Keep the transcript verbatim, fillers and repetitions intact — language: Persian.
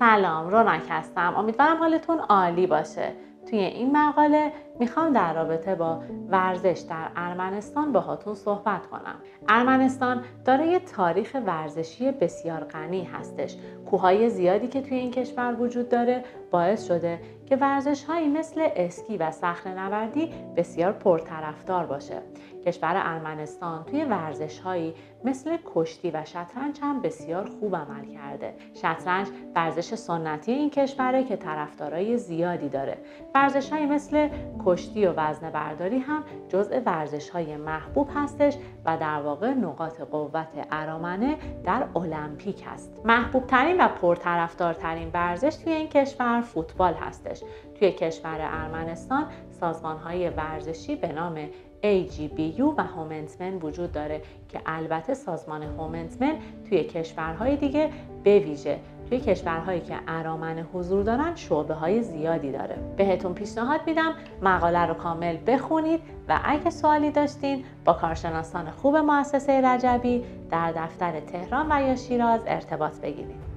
سلام، رونق هستم. امیدوارم حالتون عالی باشه. توی این مقاله میخوام در رابطه با ورزش در ارمنستان باهاتون صحبت کنم. ارمنستان دارای تاریخ ورزشی بسیار غنی هستش. کوههای زیادی که توی این کشور وجود داره باعث شده که ورزش‌هایی مثل اسکی و صخره‌نوردی بسیار پرطرفدار باشه. کشور ارمنستان توی ورزش‌هایی مثل کشتی و شطرنج هم بسیار خوب عمل کرده. شطرنج ورزش سنتی این کشوره که طرفدارای زیادی داره. ورزش‌هایی مثل کشتی و وزنه برداری هم جزء ورزش‌های محبوب هستش و در واقع نقاط قوت ارامنه در المپیک هست. محبوب ترین و پرطرفدارترین ورزش توی این کشور فوتبال هستش. توی کشور ارمنستان سازمان‌های ورزشی به نام ای جی بی یو و هومنتمن وجود داره که البته سازمان هومنتمن توی کشورهای دیگه به ویژه توی کشورهایی که ارامنه حضور دارن شعبه های زیادی داره. بهتون پیشنهاد میدم مقاله رو کامل بخونید و اگه سوالی داشتین با کارشناسان خوب مؤسسه رجبی در دفتر تهران و یا شیراز ارتباط بگیرید.